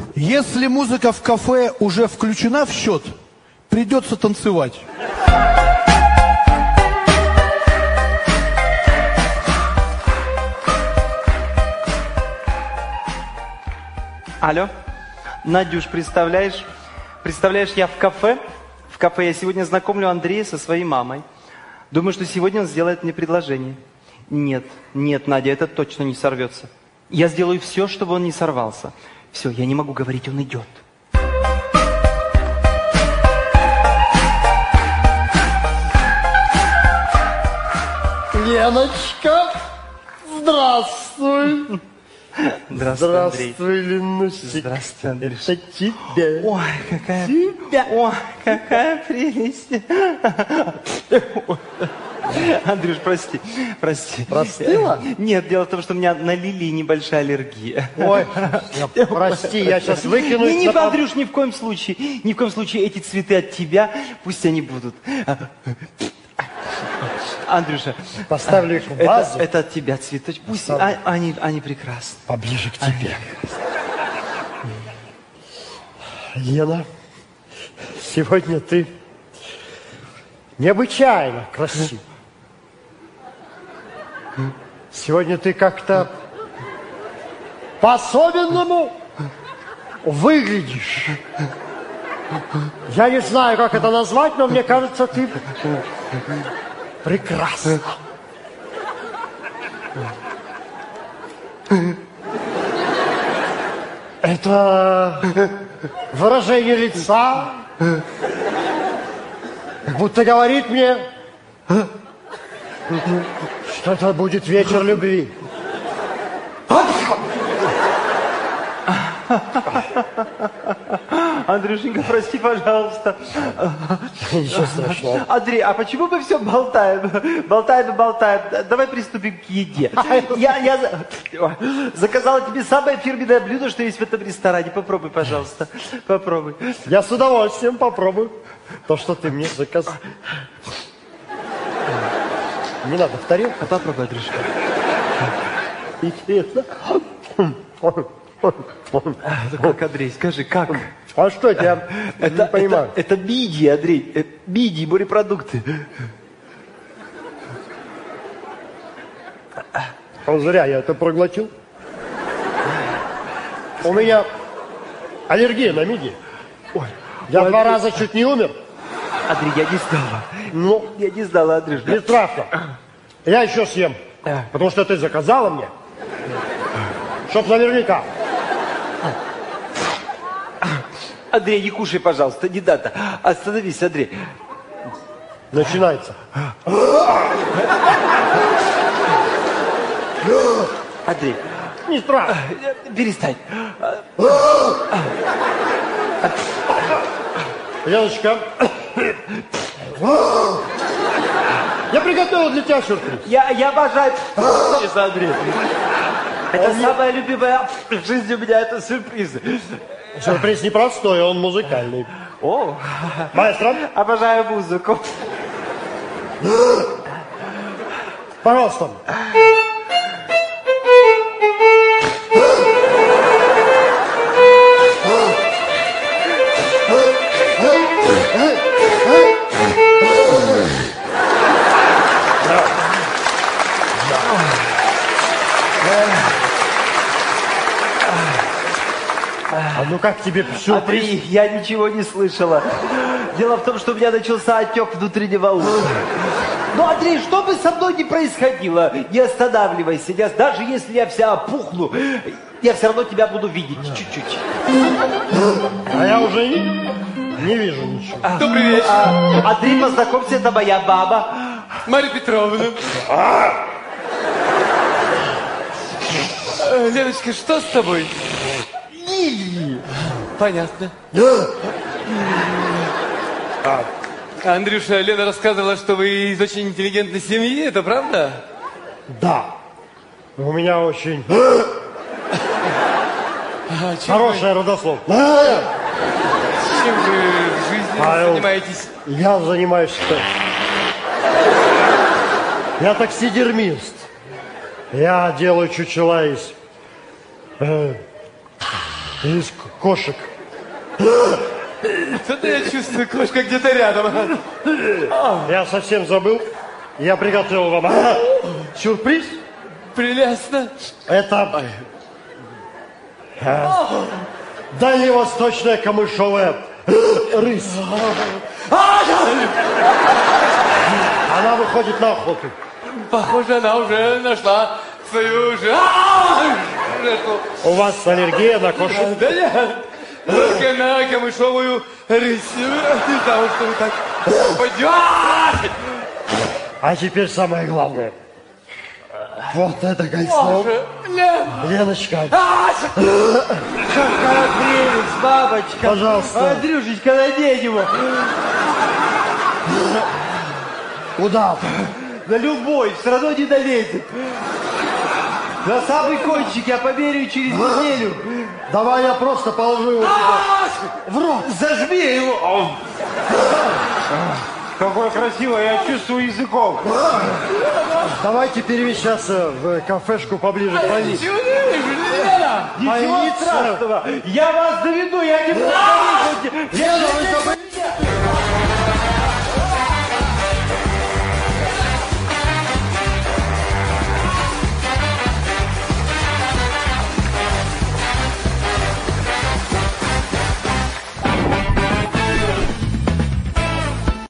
Если музыка в кафе уже включена в счет, придется танцевать. Алло, Надюш, представляешь, я в кафе я сегодня знакомлю Андрея со своей мамой. Думаю, что сегодня он сделает мне предложение. Нет, Надя, это точно не сорвется. Я сделаю все, чтобы он не сорвался. Все, я не могу говорить, он идет. Леночка, здравствуй. Здравствуй, Ленусик. Здравствуй, Андрюш. Это тебе. Ой, какая прелесть. Андрюш, прости. Простыла? Нет, дело в том, что у меня на лилии небольшая аллергия. Ой, прости, я сейчас выкину. Андрюш, ни в коем случае, эти цветы от тебя, пусть они будут. Андрюша, поставлю их в вазу. Это от тебя цветочки. Пусть они прекрасны. Поближе к тебе. Лена, сегодня ты необычайно красива. Сегодня ты как-то по-особенному выглядишь. Я не знаю, как это назвать, но мне кажется, ты прекрасна. Это выражение лица, будто говорит мне, что это будет вечер любви. Андрюшенька, прости, пожалуйста. Ничего страшного. Андрей, а почему мы все болтаем? Болтаем. Давай приступим к еде. Я заказала тебе самое фирменное блюдо, что есть в этом ресторане. Попробуй, пожалуйста. Попробуй. Я с удовольствием попробую то, что ты мне заказал. Не надо в тарелку. Попробуй, Андрюшка. Интересно. Как, Андрей, скажи, как? А что я не понимаю? Это мидии, Андрей. Мидии, морепродукты. Зря я это проглотил. У меня аллергия на мидии. Я 2 раза чуть не умер. Андрей, я не знала, Андрюш. Не страшно. Я еще съем. Потому что ты заказала мне. Чтоб наверняка. Андрей, не кушай, пожалуйста, не надо. Остановись, Андрей. Начинается. Андрей. Не страшно. Перестань. Леночка. Я приготовил для тебя сюрприз. Я обожаю сюрприз, Андрей. Это самое любимое в жизни у меня, это сюрпризы. Сюрприз непростой, он музыкальный. О, маэстро. Обожаю музыку. Пожалуйста. А ну как тебе сюрприз? Андрей, я ничего не слышала. Дело в том, что у меня начался отек внутреннего уха. Ну, Андрей, что бы со мной ни происходило, не останавливайся. Даже если я вся опухну, я все равно тебя буду видеть чуть-чуть. А я уже не вижу ничего. Добрый вечер. Андрей, познакомься, это моя баба. Марья Петровна. Леночка, что с тобой? Понятно. Андрюша, Лена рассказывала, что вы из очень интеллигентной семьи, это правда? Да. У меня очень хорошая родословная. Чем вы в жизни занимаетесь? Я занимаюсь... Я таксидермист. Я делаю чучела из... Из кошек. Что-то я чувствую, кошка где-то рядом. Я совсем забыл. Я приготовил вам сюрприз. Прелестно. Это дальневосточная камышовая рысь. Она выходит на охоту. Похоже, она уже нашла свою жертву. У вас аллергия на кошек? Да нет, только на камышовую рысь. Не знал, что вы так пойдете. А теперь самое главное. Вот это кольцо. Нет. Леночка, Какая прелесть, бабочка. пожалуйста. Андрюшечка, надень его. Куда? На любой, все равно не долезет. На самый кончик я померяю через неделю. Давай я просто положу его в рот. Зажми его. Какое красивое, я чувствую языком. Давайте перемещаться в кафешку поближе к больнице. Ничего страшного. Я вас доведу, я не буду. Лена, вы